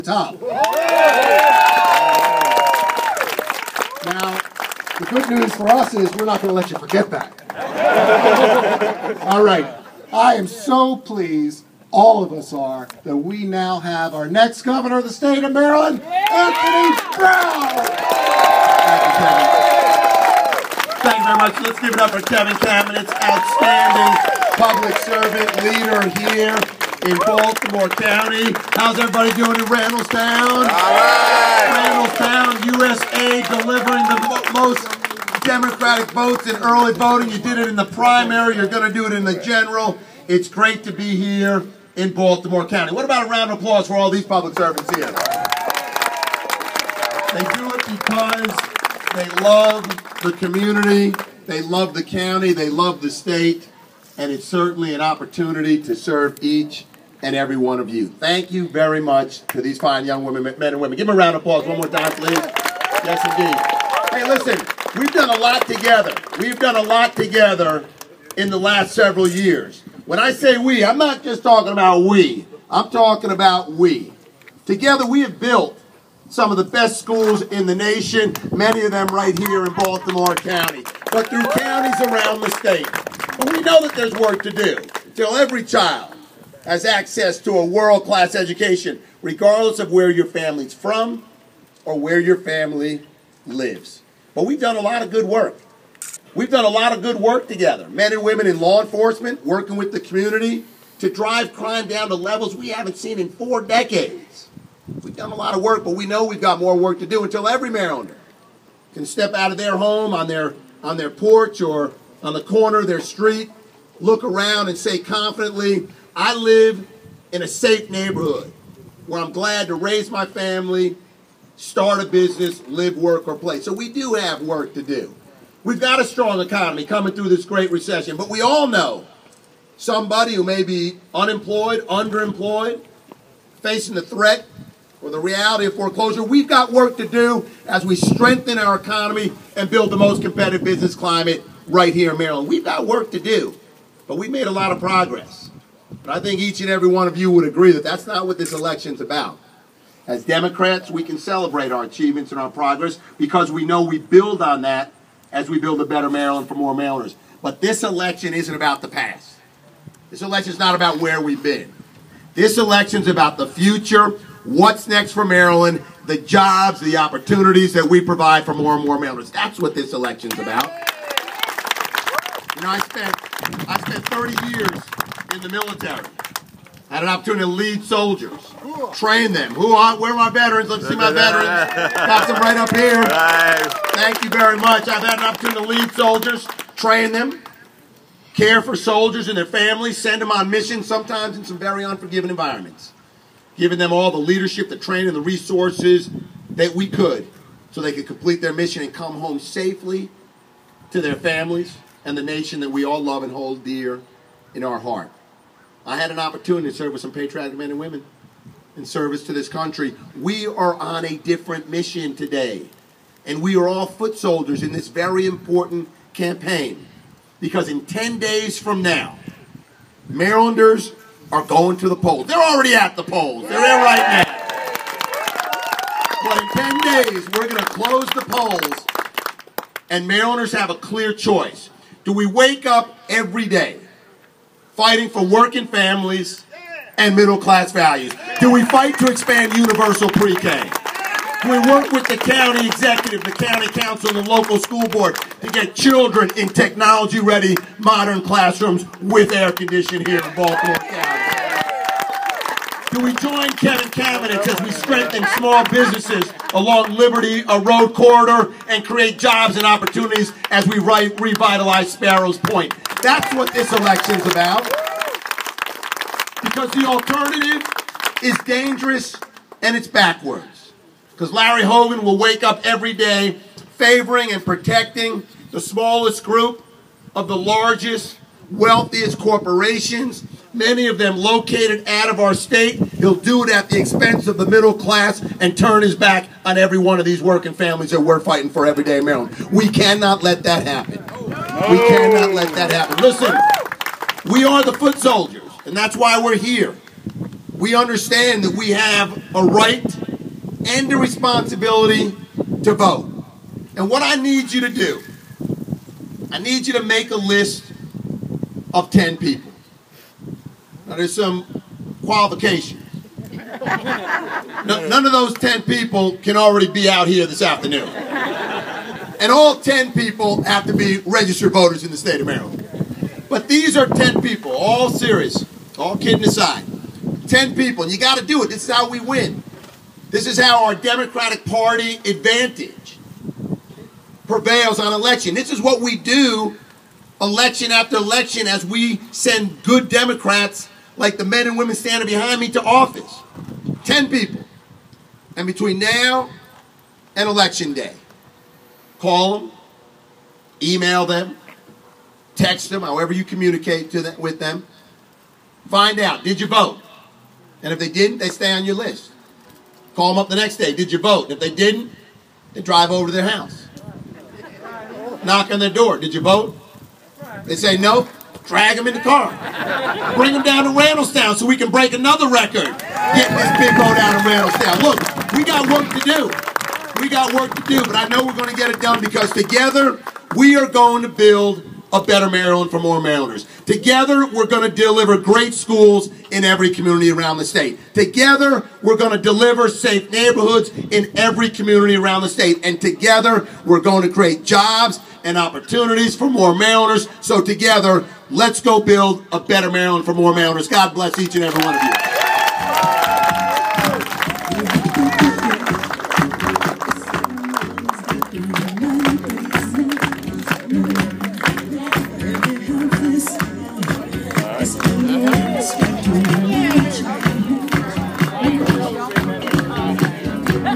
top. Now, the good news for us is we're not going to let you forget that. All right. I am so pleased, all of us are, that we now have our next governor of the state of Maryland, Anthony Brown. Thank you, Kevin. Thank you very much. Let's give it up for Kevin Kamenetz, outstanding public servant leader here in Baltimore County. How's everybody doing in Randallstown? All right. Randallstown, USA, delivering the most Democratic votes in early voting. You did it in the primary. You're going to do it in the general. It's great to be here in Baltimore County. What about a round of applause for all these public servants here? They do it because they love the community, they love the county, they love the state, and it's certainly an opportunity to serve each and every one of you. Thank you very much to these fine young women, men and women. Give them a round of applause one more time, please. Yes, indeed. Hey, listen, we've done a lot together. We've done a lot together in the last several years. When I say we, I'm not just talking about we. I'm talking about we. Together, we have built some of the best schools in the nation, many of them right here in Baltimore County, but through counties around the state. But we know that there's work to do until every child has access to a world-class education, regardless of where your family's from or where your family lives. But we've done a lot of good work. We've done a lot of good work together, men and women in law enforcement, working with the community to drive crime down to levels we haven't seen in 4 decades. We've done a lot of work, but we know we've got more work to do until every Marylander can step out of their home on their porch or on the corner of their street, look around and say confidently, I live in a safe neighborhood where I'm glad to raise my family, start a business, live, work, or play. So we do have work to do. We've got a strong economy coming through this great recession, but we all know somebody who may be unemployed, underemployed, facing the threat or the reality of foreclosure. We've got work to do as we strengthen our economy and build the most competitive business climate right here in Maryland. We've got work to do, but we've made a lot of progress. But I think each and every one of you would agree that that's not what this election's about. As Democrats, we can celebrate our achievements and our progress because we know we build on that as we build a better Maryland for more Marylanders. But this election isn't about the past. This election's not about where we've been. This election's about the future, what's next for Maryland, the jobs, the opportunities that we provide for more and more Marylanders. That's what this election's about. You know, I spent 30 years in the military. Had an opportunity to lead soldiers, train them. Where are my veterans? Let's see my veterans. Got them right up here. Thank you very much. I've had an opportunity to lead soldiers, train them, care for soldiers and their families, send them on missions, sometimes in some very unforgiving environments, giving them all the leadership, the training, the resources that we could so they could complete their mission and come home safely to their families and the nation that we all love and hold dear in our heart. I had an opportunity to serve with some patriotic men and women in service to this country. We are on a different mission today, and we are all foot soldiers in this very important campaign because in 10 days from now, Marylanders are going to the polls. They're already at the polls. They're there right now. But in 10 days, we're going to close the polls, and Marylanders have a clear choice. Do we wake up every day fighting for working families and middle-class values? Do we fight to expand universal pre-K? Do we work with the county executive, the county council, and the local school board to get children in technology-ready modern classrooms with air conditioning here in Baltimore County? Do we join Kevin Kamenetz as we strengthen small businesses along Liberty, a road corridor, and create jobs and opportunities as we revitalize Sparrows Point? That's what this election's about. Because the alternative is dangerous and it's backwards. Because Larry Hogan will wake up every day favoring and protecting the smallest group of the largest, wealthiest corporations, many of them located out of our state. He'll do it at the expense of the middle class and turn his back on every one of these working families that we're fighting for every day in Maryland. We cannot let that happen. We cannot let that happen. Listen, we are the foot soldiers, and that's why we're here. we understand that we have a right and a responsibility to vote. And what I need you to do, I need you to make a list of 10 people. Now there's some qualifications. None of those 10 people can already be out here this afternoon. And all 10 people have to be registered voters in the state of Maryland. But these are 10 people, all serious, all kidding aside. 10 people, and you got to do it. This is how we win. This is how our Democratic Party advantage prevails on election. This is what we do election after election as we send good Democrats like the men and women standing behind me to office. 10 people. And between now and Election Day, call them, email them, text them, however you communicate with them. Find out, did you vote? And if they didn't, they stay on your list. Call them up the next day, did you vote? And if they didn't, they drive over to their house. Knock on their door, did you vote? They say no, drag them in the car. Bring them down to Randallstown so we can break another record getting this big vote out of Randallstown. Look, we got work to do. We got work to do, but I know we're going to get it done because together we are going to build a better Maryland for more Marylanders. Together we're going to deliver great schools in every community around the state. Together we're going to deliver safe neighborhoods in every community around the state. And together we're going to create jobs and opportunities for more Marylanders. So together, let's go build a better Maryland for more Marylanders. God bless each and every one of you.